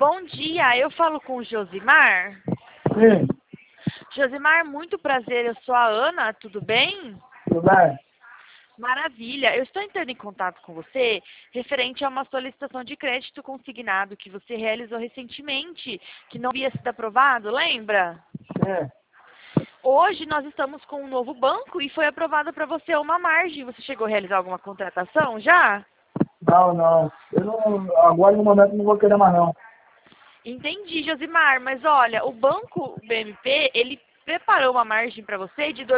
Bom dia, eu falo com o Josimar. Sim, Josimar, muito prazer, eu sou a Ana, tudo bem? tudo bem? Maravilha, eu estou entrando em contato com você referente a uma solicitação de crédito consignado que você realizou recentemente, que não havia sido aprovado, lembra? Sim. Hoje nós estamos com um novo banco e foi aprovada para você uma margem. Você chegou a realizar alguma contratação já? Não, não. Eu não. Agora no momento não vou querer mais não. Entendi, Josimar, mas olha, o banco BMP, ele preparou uma margem para você de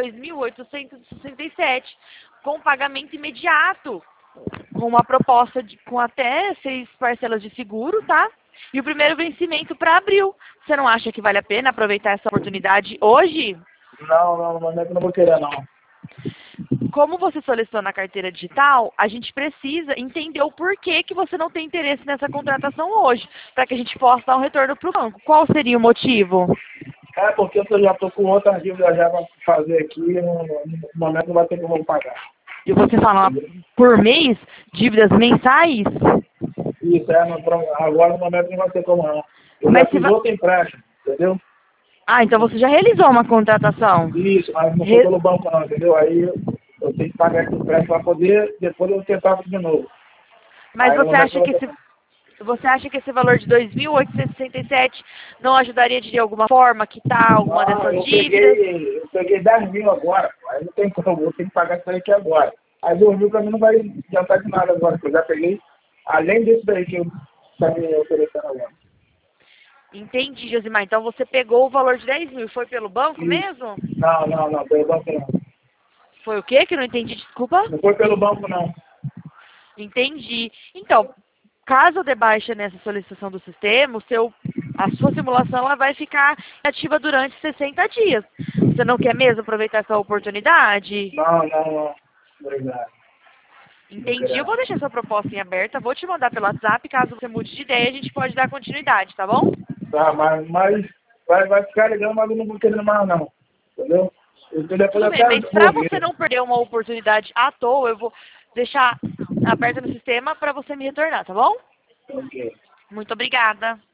2.867, com pagamento imediato, com uma proposta com até 6 parcelas de seguro, tá? E o primeiro vencimento para abril. Você não acha que vale a pena aproveitar essa oportunidade hoje? Não, no momento não vou querer não. Como você solicitou na carteira digital, a gente precisa entender o porquê que você não tem interesse nessa contratação hoje, para que a gente possa dar um retorno para o banco. Qual seria o motivo? É porque eu já estou com outra dívida já para fazer aqui, no momento não vai ter como eu pagar. E você fala por mês, dívidas mensais? Isso, agora no momento não vai ter como não. Eu Mas já se fiz va... outro empréstimo, entendeu? Ah, então você já realizou uma contratação. Isso, mas não foi pelo banco não, entendeu? Aí eu tenho que pagar esse empréstimo para poder, depois eu tentar de novo. Mas Aí no momento não vou ter. você acha que esse valor de 2.867 não ajudaria de alguma forma a quitar alguma Não, dessas dívidas? eu peguei 10 mil agora, pô. Aí não tem como, eu tenho que pagar isso aí aqui agora. Aí 2 mil pra mim não vai adiantar de nada agora, porque eu já peguei, além disso daí que eu tá me oferecendo agora. Entendi, Josimar. Então você pegou o valor de 10 mil. Foi pelo banco Isso. mesmo? Não, pelo banco não. Foi o quê? Que eu não entendi, desculpa. Não foi pelo banco não. Entendi. Então, caso eu dê baixa nessa solicitação do sistema, a sua simulação ela vai ficar ativa durante 60 dias. Você não quer mesmo aproveitar essa oportunidade? Não. Obrigado. Não Entendi. queria Eu vou não. deixar sua proposta em aberta, vou te mandar pelo WhatsApp. Caso você mude de ideia, a gente pode dar continuidade, tá bom? Tá, mas vai ficar legal, mas eu não vou querer mais não. Entendeu? Eu depois Tudo bem, até mas para vou você ver. não perder uma oportunidade à toa, eu vou deixar aberta no sistema para você me retornar, tá bom? Ok. Muito obrigada.